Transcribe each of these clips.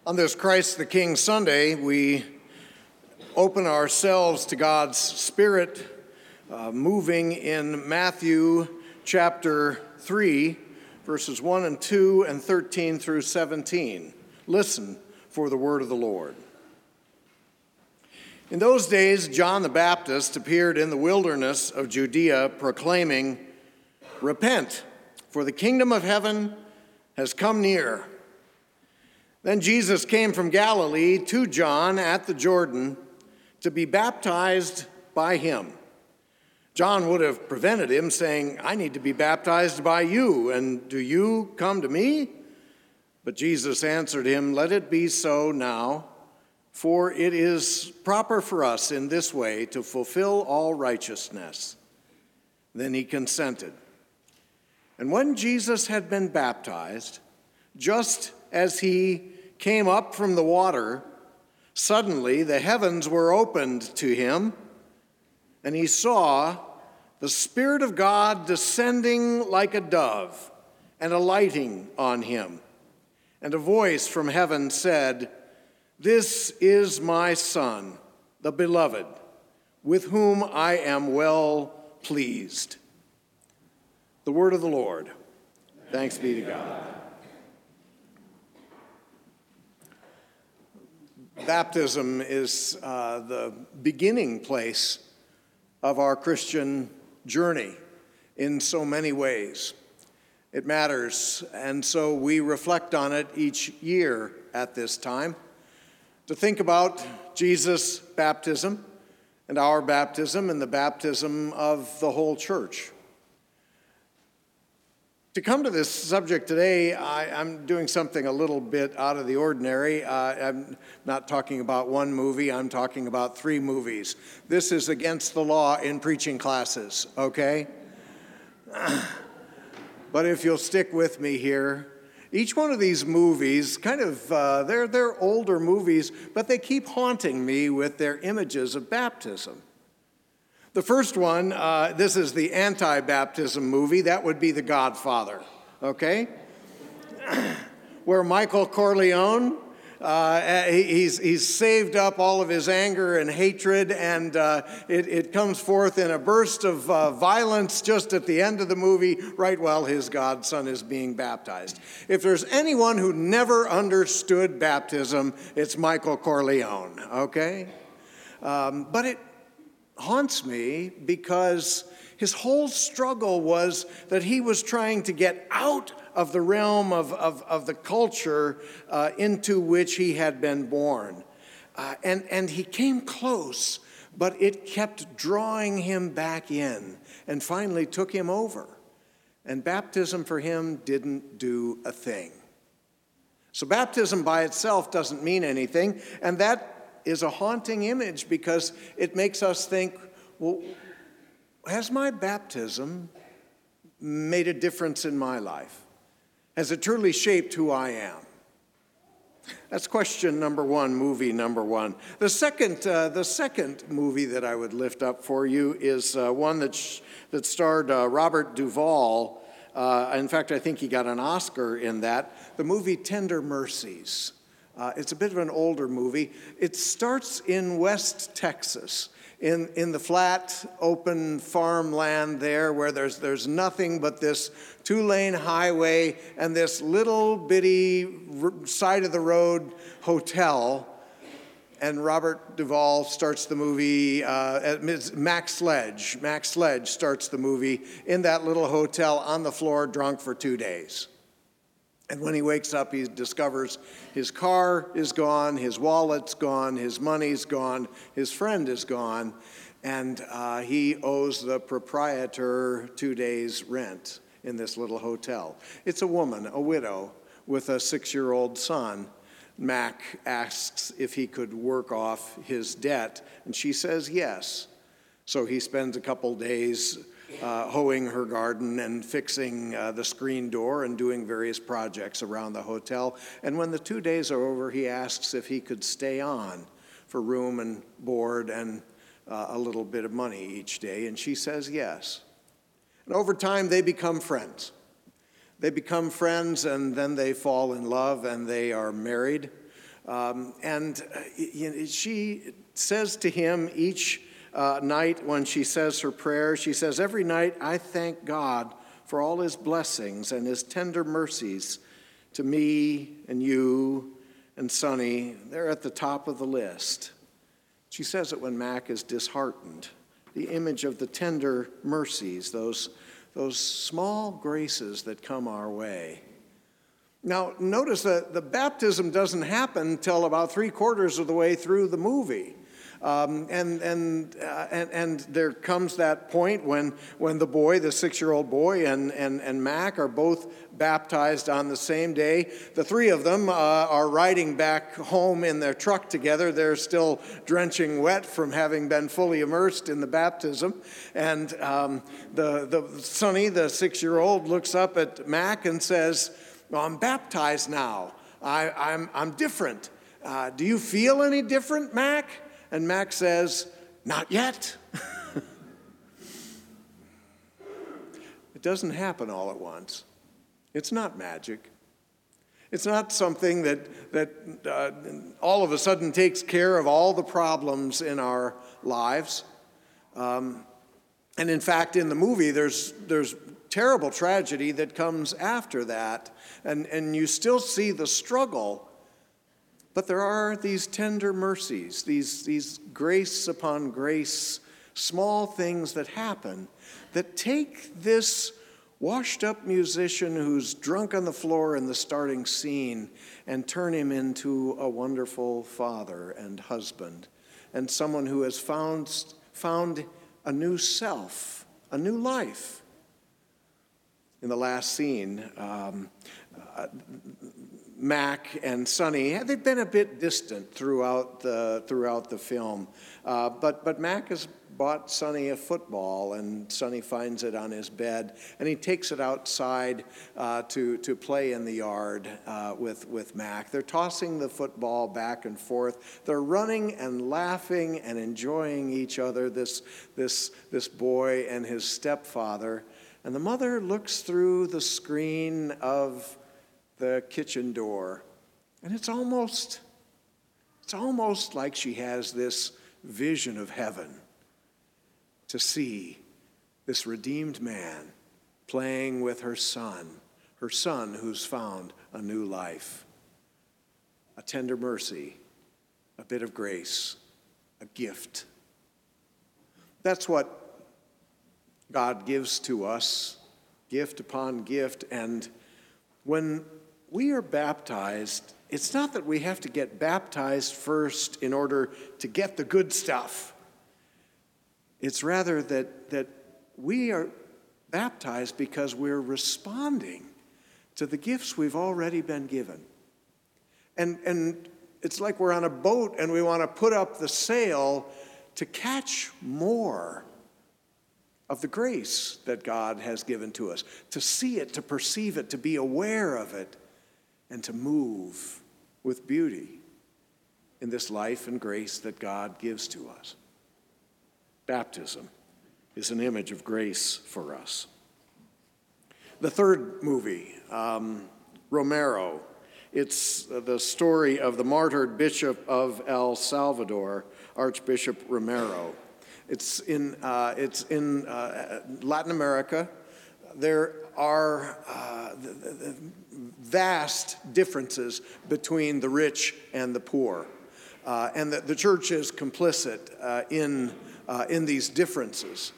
On this Christ the King Sunday, we open ourselves to God's Spirit moving in Matthew chapter 3, verses 1 and 2 and 13 through 17. Listen for the word of the Lord. In those days, John the Baptist appeared in the wilderness of Judea, proclaiming, "Repent, for the kingdom of heaven has come near." Then Jesus came from Galilee to John at the Jordan to be baptized by him. John would have prevented him, saying, "I need to be baptized by you, and do you come to me?" But Jesus answered him, "Let it be so now, for it is proper for us in this way to fulfill all righteousness." Then he consented. And when Jesus had been baptized, just as he came up from the water, suddenly the heavens were opened to him, and he saw the Spirit of God descending like a dove and alighting on him. And a voice from heaven said, "This is my Son, the beloved, with whom I am well pleased." The word of the Lord. Thanks be to God. Baptism is the beginning place of our Christian journey in so many ways. It matters, and so we reflect on it each year at this time to think about Jesus' baptism and our baptism and the baptism of the whole church. To come to this subject today, I'm doing something a little bit out of the ordinary. I'm not talking about one movie, I'm talking about 3 movies. This is against the law in preaching classes, okay? But if you'll stick with me here, each one of these movies, they're older movies, but they keep haunting me with their images of baptism. The first one, this is the anti-baptism movie. That would be The Godfather, okay? Where Michael Corleone, he's saved up all of his anger and hatred, and it comes forth in a burst of violence just at the end of the movie, right while his godson is being baptized. If there's anyone who never understood baptism, it's Michael Corleone, okay? But it haunts me because his whole struggle was that he was trying to get out of the realm of the culture into which he had been born. And he came close, but it kept drawing him back in and finally took him over. And baptism for him didn't do a thing. So baptism by itself doesn't mean anything, and that is a haunting image because it makes us think, well, has my baptism made a difference in my life? Has it truly shaped who I am? That's question number 1, movie number 1. The second movie that I would lift up for you is one that starred Robert Duvall. In fact, I think he got an Oscar in that. The movie Tender Mercies. It's a bit of an older movie. It starts in West Texas, in the flat, open farmland there where there's nothing but this 2-lane highway and this little bitty side-of-the-road hotel. And Robert Duvall starts the movie, Max Sledge starts the movie in that little hotel on the floor, drunk for 2 days. And when he wakes up, he discovers his car is gone, his wallet's gone, his money's gone, his friend is gone, and he owes the proprietor 2 days' rent in this little hotel. It's a woman, a widow, with a 6-year-old son. Mac asks if he could work off his debt, and she says yes. So he spends a couple days hoeing her garden and fixing the screen door and doing various projects around the hotel. And when the 2 days are over, he asks if he could stay on for room and board and a little bit of money each day. And she says yes. And over time, they become friends. They become friends, and then they fall in love, and they are married. She says to him each night when she says her prayer, she says, "Every night I thank God for all his blessings and his tender mercies to me and you and Sonny. They're at the top of the list." She says it when Mac is disheartened. The image of the tender mercies, those small graces that come our way. Now, notice that the baptism doesn't happen until about 3/4 of the way through the movie. And there comes that point when the boy, the 6-year-old boy, and Mac are both baptized on the same day. The three of them are riding back home in their truck together. They're still drenching wet from having been fully immersed in the baptism. And the Sonny, the 6-year-old, looks up at Mac and says, "Well, I'm baptized now. I'm different. Do you feel any different, Mac?" And Mac says, "Not yet." It doesn't happen all at once. It's not magic. It's not something that all of a sudden takes care of all the problems in our lives. And in fact, in the movie, there's terrible tragedy that comes after that. And you still see the struggle. But there are these tender mercies, these grace upon grace, small things that happen that take this washed-up musician who's drunk on the floor in the starting scene and turn him into a wonderful father and husband and someone who has found a new self, a new life. In the last scene, Mac and Sonny, they've been a bit distant throughout the film, but Mac has bought Sonny a football, and Sonny finds it on his bed, and he takes it outside to play in the yard with Mac. They're tossing the football back and forth. They're running and laughing and enjoying each other, this boy and his stepfather. And the mother looks through the screen of the kitchen door, and it's almost like she has this vision of heaven to see this redeemed man playing with her son who's found a new life, a tender mercy, a bit of grace, a gift. That's what God gives to us, gift upon gift. And when we are baptized, it's not that we have to get baptized first in order to get the good stuff. It's rather that we are baptized because we're responding to the gifts we've already been given. And it's like we're on a boat and we want to put up the sail to catch more of the grace that God has given to us, to see it, to perceive it, to be aware of it, and to move with beauty in this life and grace that God gives to us. Baptism is an image of grace for us. The third movie, Romero, it's the story of the martyred Bishop of El Salvador, Archbishop Romero. It's in Latin America. There are vast differences between the rich and the poor, and the church is complicit in these differences.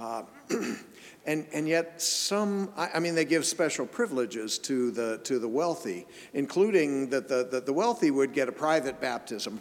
And yet they give special privileges to the wealthy, including that the wealthy would get a private baptism,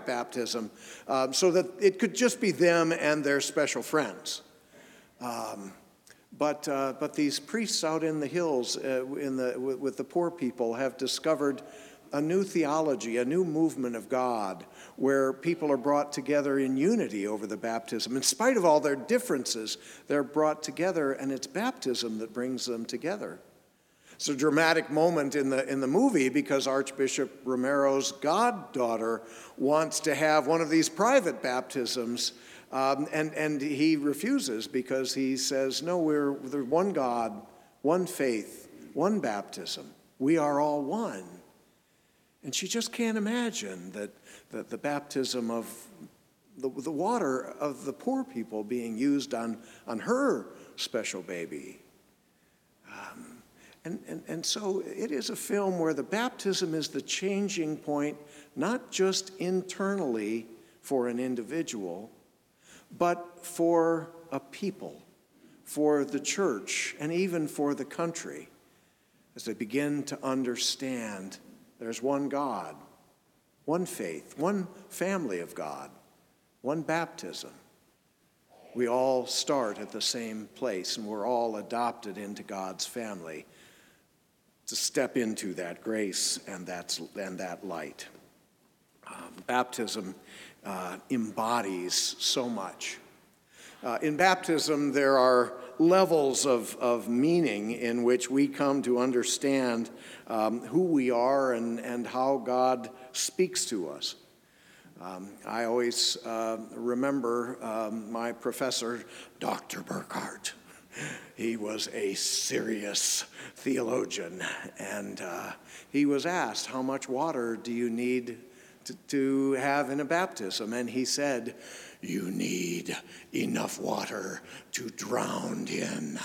so that it could just be them and their special friends. But these priests out in the hills with the poor people have discovered a new theology, a new movement of God, where people are brought together in unity over the baptism. In spite of all their differences, they're brought together, and it's baptism that brings them together. It's a dramatic moment in the movie because Archbishop Romero's goddaughter wants to have one of these private baptisms, and he refuses because he says, no, we're one God, one faith, one baptism. We are all one. And she just can't imagine that the baptism of the water of the poor people being used on her special baby. And so it is a film where the baptism is the changing point, not just internally for an individual, but for a people, for the church, and even for the country, as they begin to understand there's one God, one faith, one family of God, one baptism. We all start at the same place, and we're all adopted into God's family to step into that grace and that light. Baptism embodies so much. In baptism, there are levels of meaning in which we come to understand who we are and how God speaks to us. I always remember my professor, Dr. Burkhardt. He was a serious theologian, and he was asked, how much water do you need to have in a baptism? And he said, you need enough water to drown in.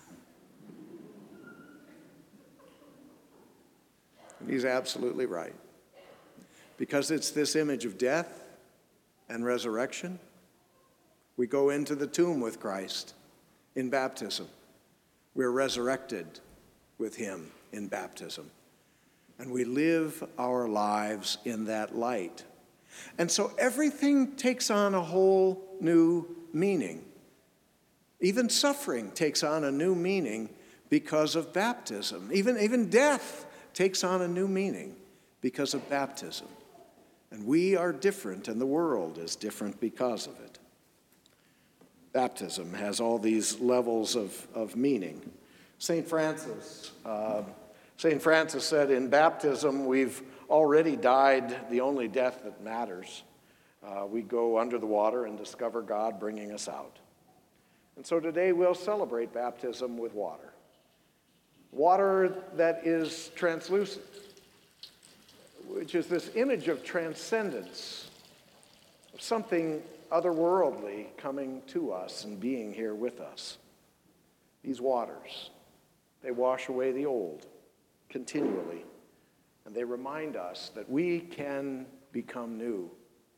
He's absolutely right. Because it's this image of death and resurrection. We go into the tomb with Christ in baptism. We're resurrected with him in baptism. And we live our lives in that light. And so everything takes on a whole new meaning. Even suffering takes on a new meaning because of baptism. Even death takes on a new meaning because of baptism. And we are different, and the world is different because of it. Baptism has all these levels of meaning. St. Francis said, in baptism, we've already died the only death that matters. We go under the water and discover God bringing us out. And so today we'll celebrate baptism with water. Water that is translucent, which is this image of transcendence, of something otherworldly coming to us and being here with us. These waters, they wash away the old continually, and they remind us that we can become new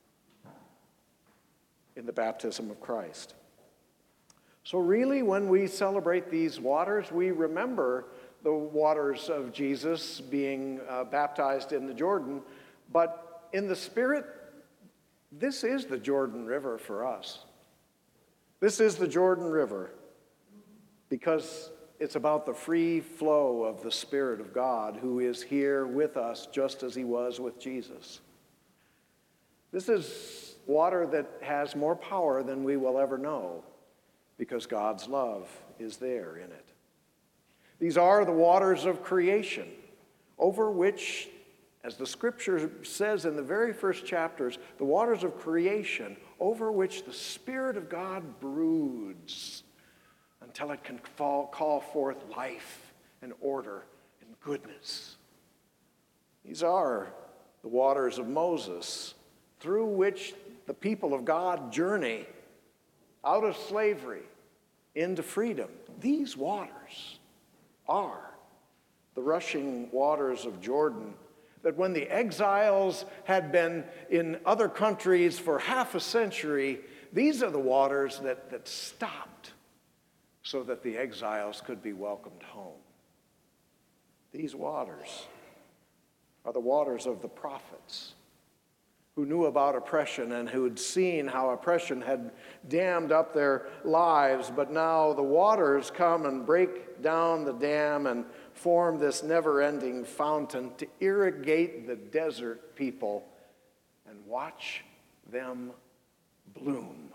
in the baptism of Christ. So really, when we celebrate these waters, we remember the waters of Jesus being baptized in the Jordan, but in the Spirit, this is the Jordan River for us. This is the Jordan River because it's about the free flow of the Spirit of God who is here with us just as he was with Jesus. This is water that has more power than we will ever know because God's love is there in it. These are the waters of creation over which, as the scripture says in the very first chapters, the waters of creation over which the Spirit of God broods until it can call forth life and order and goodness. These are the waters of Moses through which the people of God journey out of slavery into freedom. These waters are the rushing waters of Jordan that when the exiles had been in other countries for half a century, these are the waters that stopped so that the exiles could be welcomed home. These waters are the waters of the prophets who knew about oppression and who had seen how oppression had dammed up their lives, but now the waters come and break down the dam and form this never-ending fountain to irrigate the desert people and watch them bloom.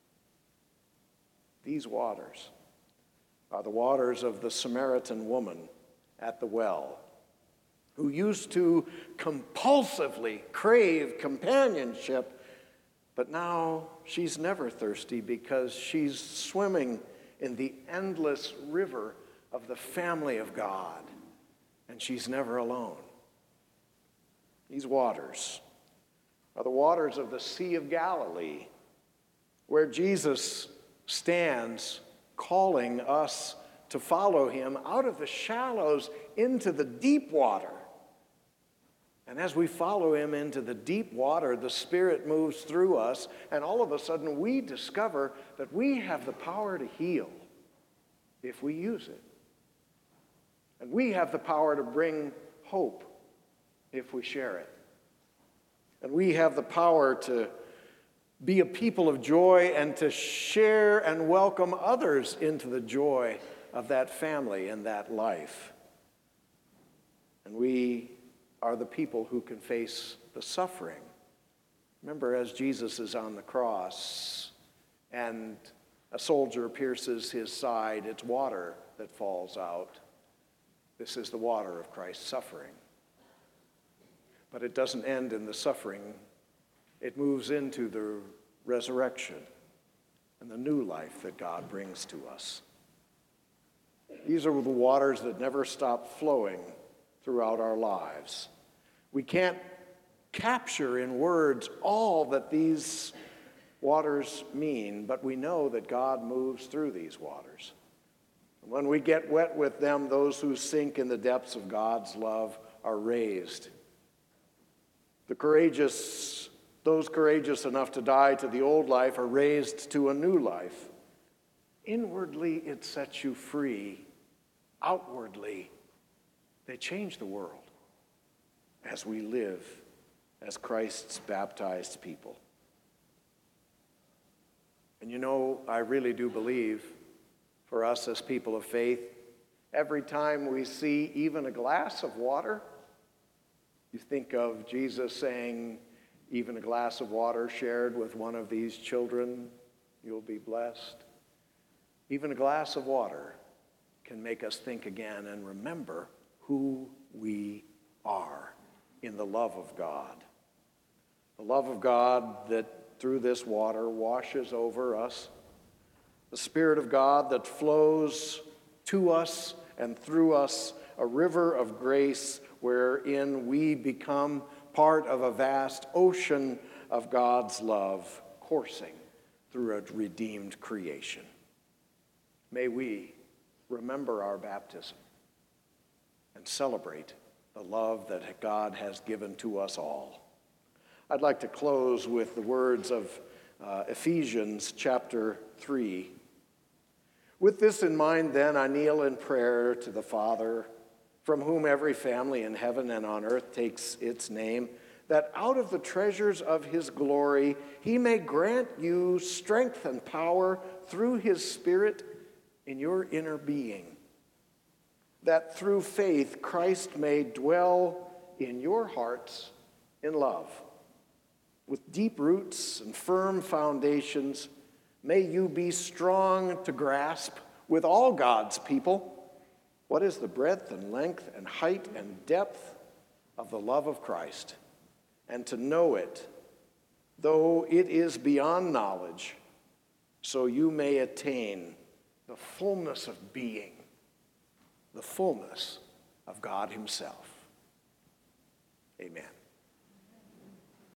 These waters are the waters of the Samaritan woman at the well, who used to compulsively crave companionship, but now she's never thirsty because she's swimming in the endless river of the family of God, and she's never alone. These waters are the waters of the Sea of Galilee, where Jesus stands calling us to follow him out of the shallows into the deep water. And as we follow him into the deep water, the Spirit moves through us, and all of a sudden we discover that we have the power to heal if we use it. And we have the power to bring hope if we share it. And we have the power to be a people of joy and to share and welcome others into the joy of that family and that life. And we are the people who can face the suffering. Remember, as Jesus is on the cross and a soldier pierces his side, it's water that falls out. This is the water of Christ's suffering. But it doesn't end in the suffering. It moves into the resurrection and the new life that God brings to us. These are the waters that never stop flowing throughout our lives. We can't capture in words all that these waters mean, but we know that God moves through these waters. When we get wet with them, those who sink in the depths of God's love are raised. Those courageous enough to die to the old life are raised to a new life. Inwardly, it sets you free. Outwardly, they change the world as we live as Christ's baptized people. And you know, I really do believe for us as people of faith, every time we see even a glass of water, you think of Jesus saying, even a glass of water shared with one of these children, you'll be blessed. Even a glass of water can make us think again and remember who we are in the love of God. The love of God that through this water washes over us. The Spirit of God that flows to us and through us, a river of grace wherein we become part of a vast ocean of God's love coursing through a redeemed creation. May we remember our baptism and celebrate the love that God has given to us all. I'd like to close with the words of Ephesians chapter 3. With this in mind, then, I kneel in prayer to the Father, from whom every family in heaven and on earth takes its name, that out of the treasures of his glory he may grant you strength and power through his Spirit in your inner being, that through faith Christ may dwell in your hearts in love. With deep roots and firm foundations, may you be strong to grasp with all God's people what is the breadth and length and height and depth of the love of Christ, and to know it, though it is beyond knowledge, so you may attain the fullness of being, the fullness of God himself. Amen.